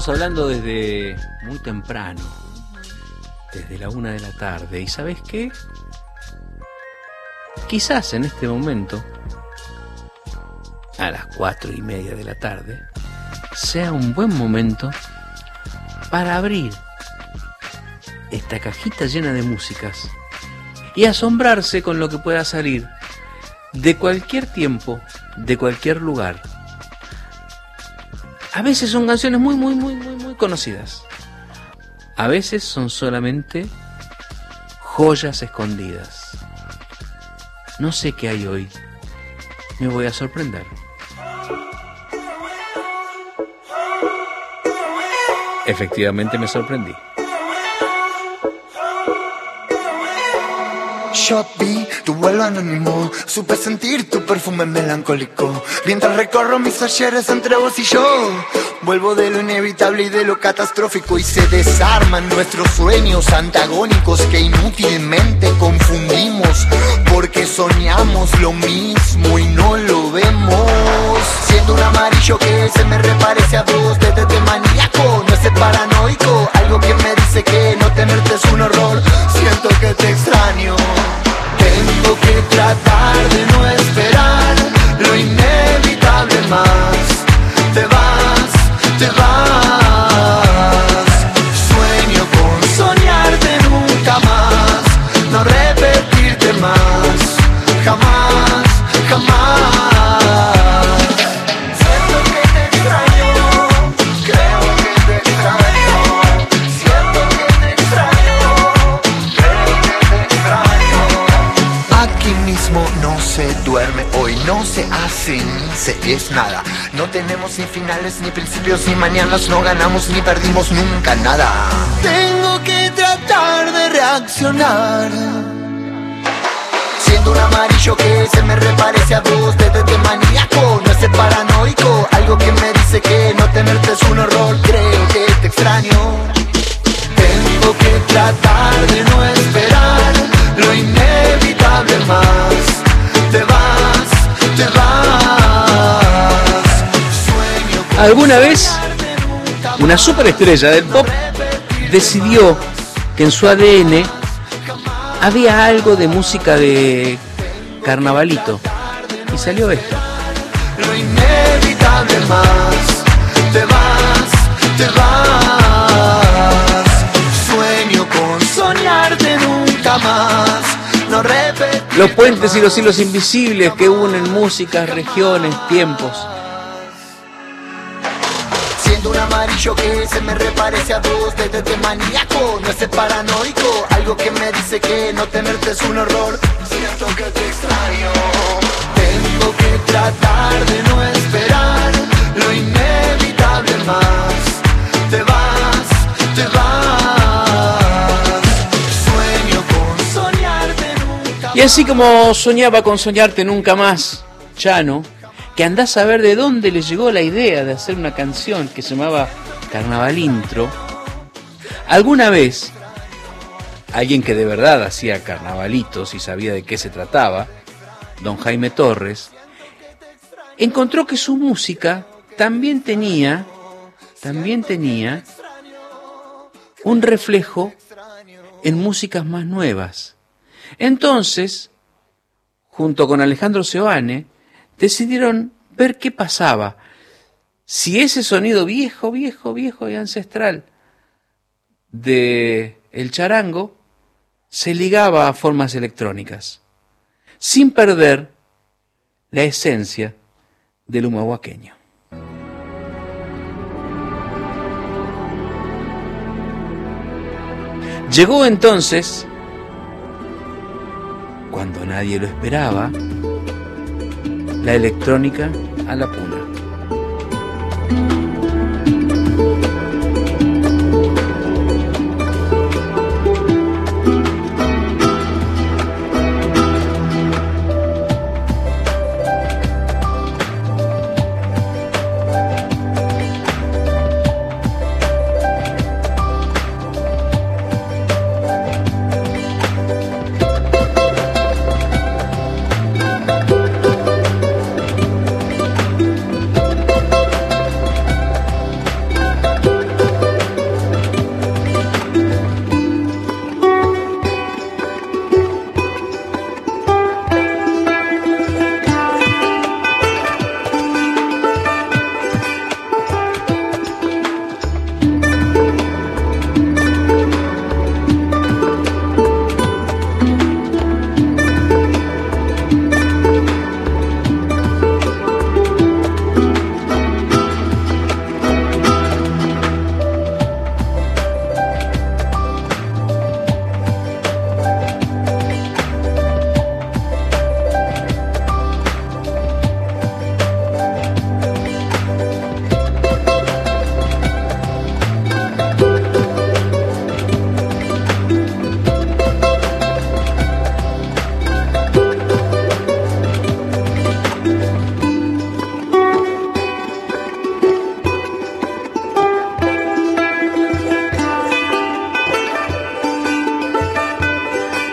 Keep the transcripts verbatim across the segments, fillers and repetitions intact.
Estamos hablando desde muy temprano, desde la una de la tarde. ¿Y sabes qué? Quizás en este momento, a las cuatro y media de la tarde, sea un buen momento para abrir esta cajita llena de músicas y asombrarse con lo que pueda salir de cualquier tiempo, de cualquier lugar. A veces son canciones muy, muy, muy, muy, muy conocidas. A veces son solamente joyas escondidas. No sé qué hay hoy. Me voy a sorprender. Efectivamente me sorprendí. Yo vi tu vuelo anónimo, supe sentir tu perfume melancólico. Mientras recorro mis ayeres entre vos y yo, vuelvo de lo inevitable y de lo catastrófico. Y se desarman nuestros sueños antagónicos que inútilmente confundimos, porque soñamos lo mismo y no lo vemos. Siendo un amarillo que se me reparece a vos, desde de maníaco, no es paranoico. Algo que me dice que no tenerte es un horror. Siento que te extraño. Tengo que tratar de no esperar lo inevitable más. Te vas, te vas. Sueño con soñarte nunca más, no repetirte más, jamás, jamás. Siento que te extraño, creo que te extraño. Siento que te extraño, creo que te extraño. Aquí mismo no se duerme, hoy no se hace ni se es nada. No tenemos ni finales, ni principios, ni mañanas. No ganamos ni perdimos nunca nada. Tengo que tratar de reaccionar. Siendo un amarillo que se me reparece a vos, desde de maníaco, no es paranoico. Algo que me dice que no tenerte es un horror. Creo que te extraño. Tengo que tratar de no esperar lo inevitable más. Te vas, te vas. Sueño con ¿Alguna vez una superestrella del pop decidió que en su A D N había algo de música de carnavalito? Y salió esto. lo inevitable más. Te vas, te vas. Sueño con soñarte nunca más. No repetir. Los puentes y los hilos invisibles que unen músicas, regiones, tiempos. Siendo un amarillo que se me reparece a vos, desde de maníaco, no es paranoico. Algo que me dice que no tenerte es un horror. Siento que te extraño. Tengo que tratar de no esperar lo inevitable más. Te vas, te vas. Sueño con soñarte nunca más. Y así como soñaba con soñarte nunca más, Chano, que andás a ver de dónde le llegó la idea de hacer una canción que se llamaba Carnaval Intro. Alguna vez, alguien que de verdad hacía carnavalitos y sabía de qué se trataba, don Jaime Torres, encontró que su música también tenía, también tenía un reflejo en músicas más nuevas. Entonces, junto con Alejandro Seoane, decidieron ver qué pasaba, si ese sonido viejo, viejo, viejo y ancestral de el charango se ligaba a formas electrónicas, sin perder la esencia del humahuaqueño. Llegó entonces, cuando nadie lo esperaba, la electrónica a la puna.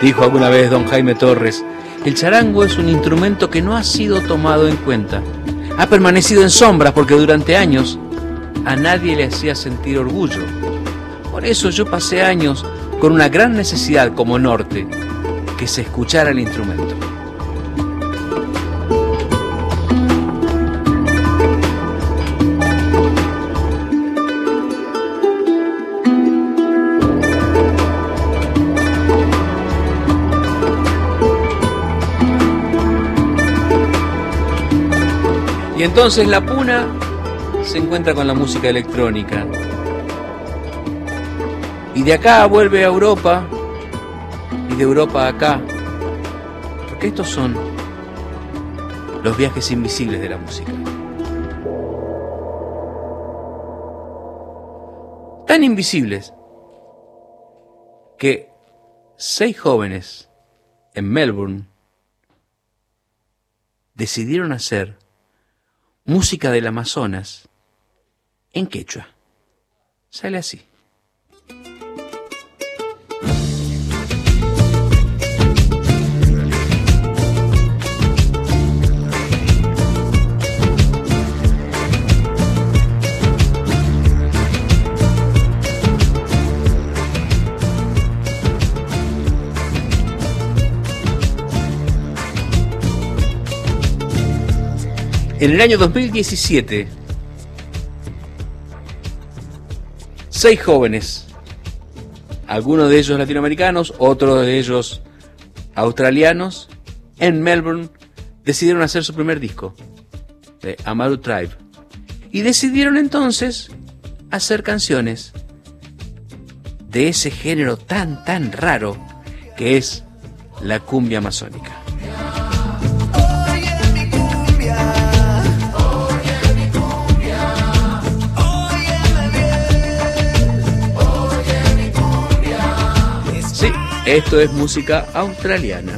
Dijo alguna vez don Jaime Torres, el charango es un instrumento que no ha sido tomado en cuenta. Ha permanecido en sombras porque durante años a nadie le hacía sentir orgullo. Por eso yo pasé años con una gran necesidad como norte, que se escuchara el instrumento. Y entonces la puna se encuentra con la música electrónica. Y de acá vuelve a Europa, y de Europa a acá. Porque estos son los viajes invisibles de la música. Tan invisibles que seis jóvenes en Melbourne decidieron hacer música del Amazonas en quechua. Sale así. En el año dos mil diecisiete, seis jóvenes, algunos de ellos latinoamericanos, otros de ellos australianos, en Melbourne, decidieron hacer su primer disco, de Amaru Tribe. Y decidieron entonces hacer canciones de ese género tan, tan raro que es la cumbia amazónica. Esto es música australiana.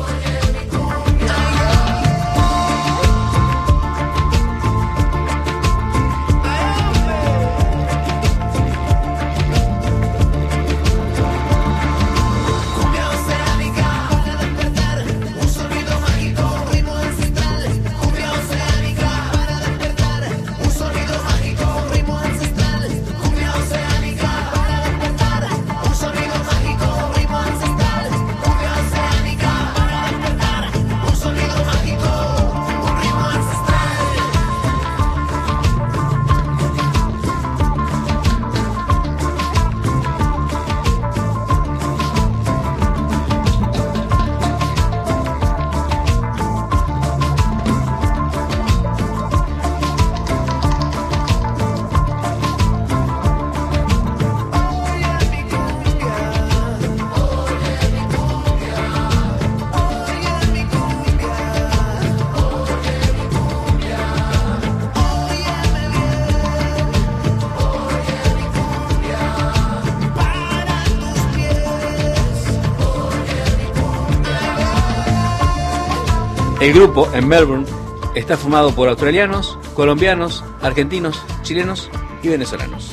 El grupo en Melbourne está formado por australianos, colombianos, argentinos, chilenos y venezolanos.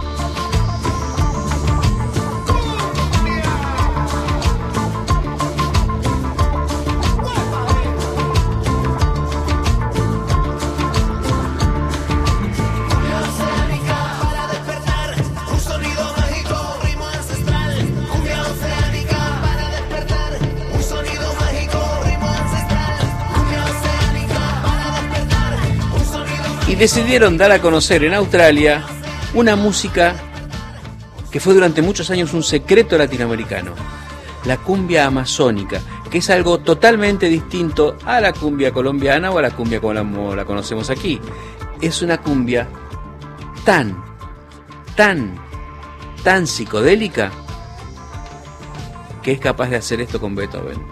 Y decidieron dar a conocer en Australia una música que fue durante muchos años un secreto latinoamericano, la cumbia amazónica, que es algo totalmente distinto a la cumbia colombiana o a la cumbia como la conocemos aquí. Es una cumbia tan, tan, tan psicodélica que es capaz de hacer esto con Beethoven.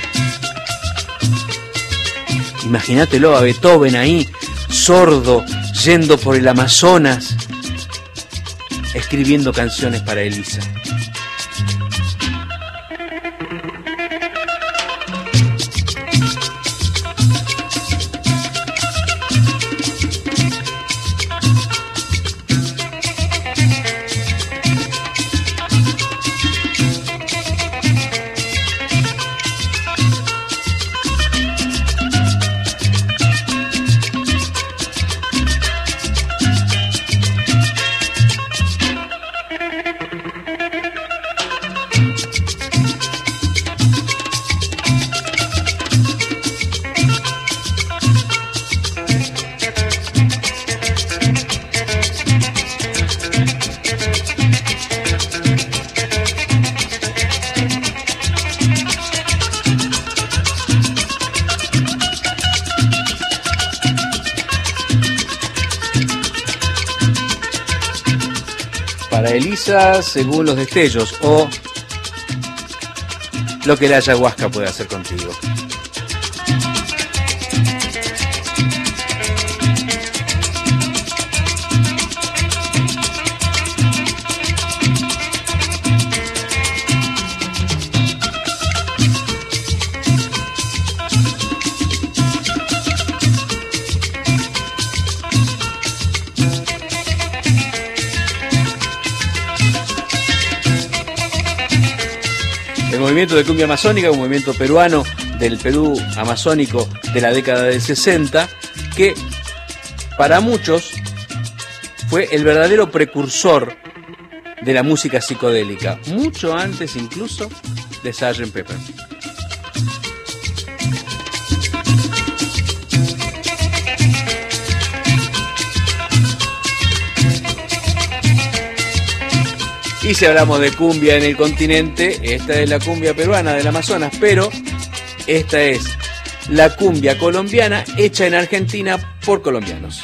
Imagínatelo a Beethoven ahí, sordo, yendo por el Amazonas, escribiendo canciones para Elisa. Para Elisa, según los destellos, o lo que la ayahuasca puede hacer contigo. El movimiento de cumbia amazónica, un movimiento peruano del Perú amazónico de la década del sesenta, que para muchos fue el verdadero precursor de la música psicodélica, mucho antes incluso de sergeant Pepper. Y si hablamos de cumbia en el continente, esta es la cumbia peruana del Amazonas, pero esta es la cumbia colombiana hecha en Argentina por colombianos.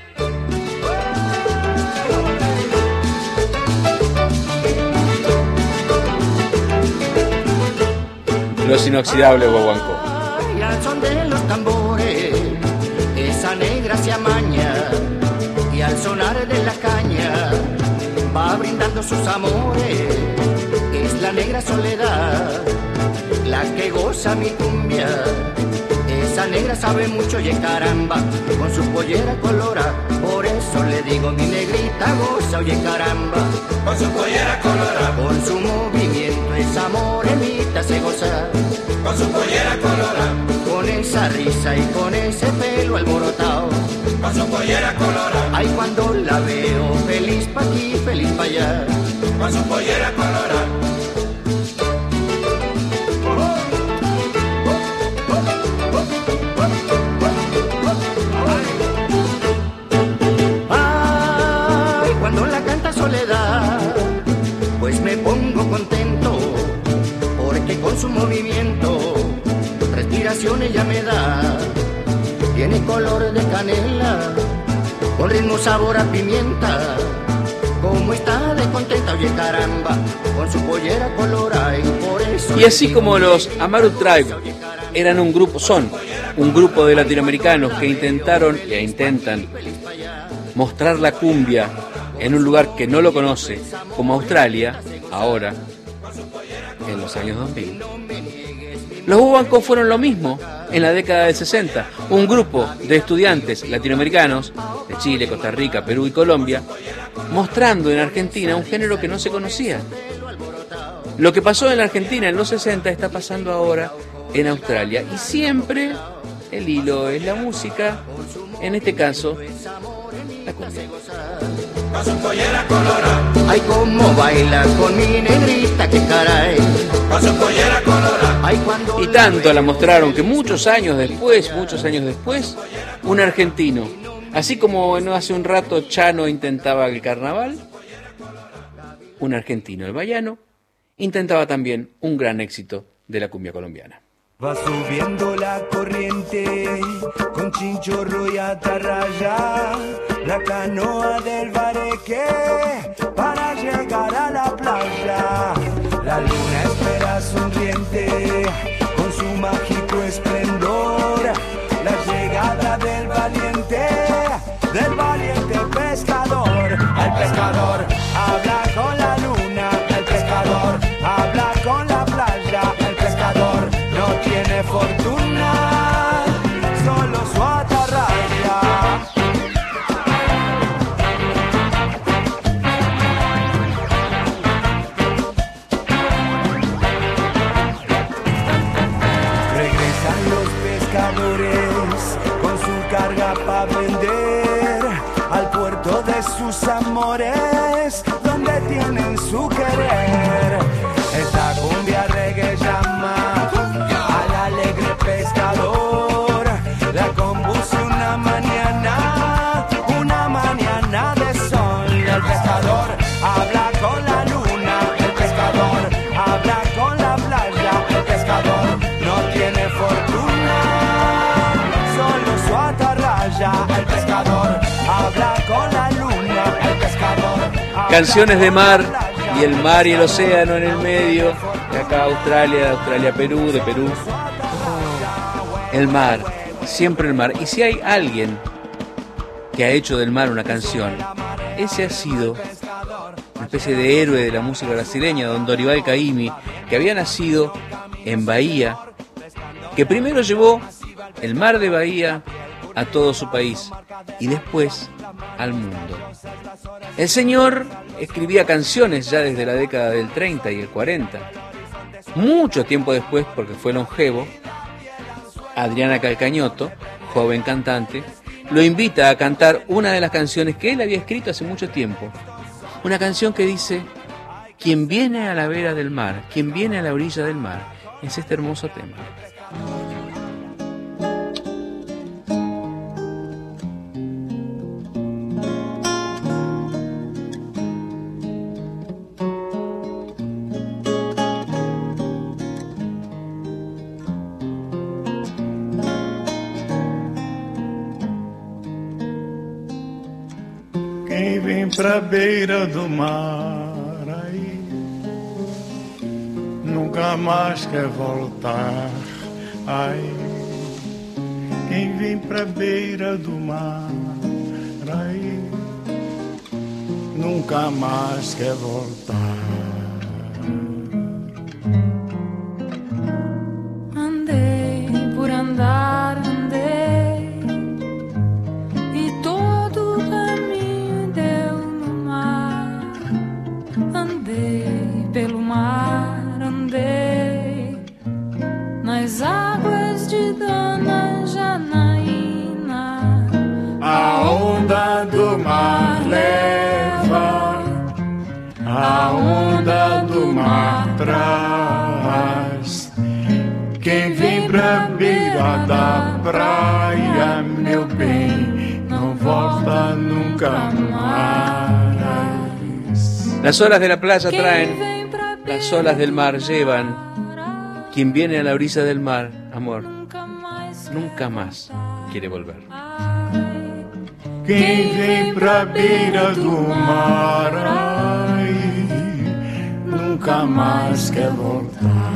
Los inoxidables Guaguancó. Y al son de los tambores, esa negra se amaña, y al sonar de la caña va brindando sus amores. Es la negra soledad la que goza mi cumbia. Esa negra sabe mucho, y caramba, con su pollera colora. Por eso le digo, mi negrita goza, oye caramba, con su pollera colora. Con su movimiento esa morenita se goza, con su pollera colora. Con esa risa y con ese pelo alborotado, con su pollera colora. Ay, cuando la veo, feliz pa' aquí, feliz pa' allá, con su pollera colora. Ay, cuando la canta Soledad, pues me pongo contento, porque con su movimiento respiración ella me da. Tiene color de canela, con ritmo, sabor a pimienta. Como está de contenta, oye caramba, con su pollera colorada, y por eso. Y así como los Amaru Tribe eran un grupo, son un grupo de latinoamericanos que intentaron e intentan mostrar la cumbia en un lugar que no lo conoce, como Australia, ahora, en los años dos mil. Los Guaguancó fueron lo mismo en la década del sesenta, un grupo de estudiantes latinoamericanos de Chile, Costa Rica, Perú y Colombia, mostrando en Argentina un género que no se conocía. Lo que pasó en la Argentina en los sesenta está pasando ahora en Australia, y siempre el hilo es la música, en este caso la cumbia. Con su pollera colora. Ay, cómo baila con mi negrita, que caray, con su pollera colora. Ay, cuando Y tanto la mostraron que muchos años después, muchos años después, un argentino, así como no hace un rato Chano intentaba el carnaval, un argentino, el Bayano, intentaba también un gran éxito de la cumbia colombiana. Va subiendo la corriente con chinchorro y atarraya, la canoa del Bareque para llegar a la playa. La luna espera sonriente con su mágico esplendor, la llegada del valiente, del valiente. Canciones de mar y el mar y el océano en el medio. De acá Australia, de Australia a Perú, de Perú. El mar, siempre el mar. Y si hay alguien que ha hecho del mar una canción, ese ha sido una especie de héroe de la música brasileña, don Dorival Caymmi, que había nacido en Bahía, que primero llevó el mar de Bahía a todo su país y después al mundo. El señor escribía canciones ya desde la década del treinta y el cuarenta. Mucho tiempo después, porque fue longevo, Adriana Calcañoto, joven cantante, lo invita a cantar una de las canciones que él había escrito hace mucho tiempo. Una canción que dice: quien viene a la vera del mar, quien viene a la orilla del mar, es este hermoso tema. Quem vem pra beira do mar aí nunca mais quer voltar. Ai, quem vem pra beira do mar aí nunca mais quer voltar. Andei por andar, andei e todo o caminho deu no mar. Andei pelo mar, andei nas águas de Dona Janaína. A onda do mar leva, a onda do mar traz. Quem vem pra beira da praia, meu bem, não volta nunca mais. Las olas de la playa traen, las olas del mar llevan. Quien viene a la orilla del mar, amor, nunca más quiere volver. Quem vem pra beira do mar, ai, nunca mais quer voltar.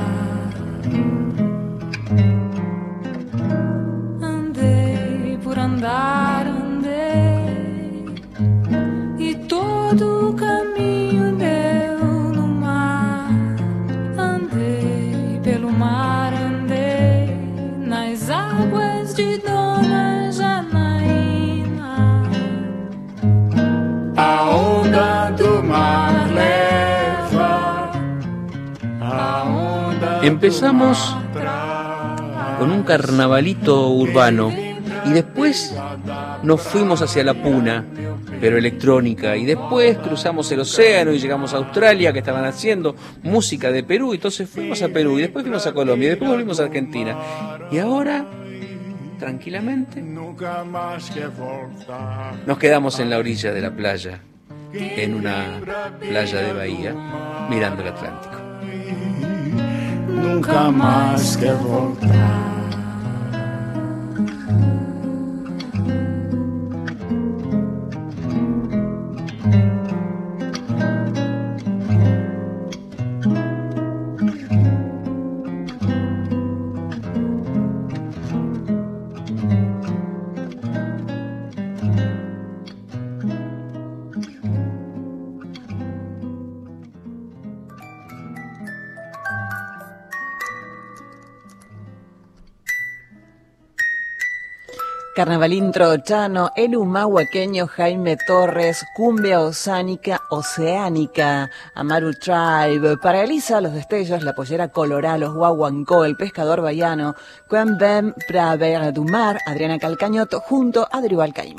Andei por andar, andei e todo o caminho deu no mar. Andei pelo mar, andei nas águas de Dona Janaína. A onda do mar leva, a onda. Empezamos con un carnavalito urbano y después nos fuimos hacia la puna, pero electrónica, y después cruzamos el océano y llegamos a Australia, que estaban haciendo música de Perú, y entonces fuimos a Perú y después fuimos a Colombia y después volvimos a Argentina y ahora tranquilamente nos quedamos en la orilla de la playa, en una playa de Bahía, mirando el Atlántico. Nunca más quer voltar. Carnavalintro Chano, el humahuaqueño Jaime Torres, cumbia osánica, oceánica, Amaru Tribe, para Elisa Los Destellos, La Pollera Colorá, Los Guaguancó, El Pescador Baiano, Quen Vem pra Beira do Mar, Adriana Calcañoto, junto a Dorival Caymmi.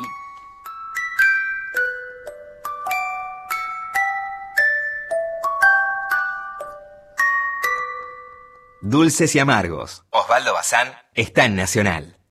Dulces y amargos. Osvaldo Bazán está en Nacional.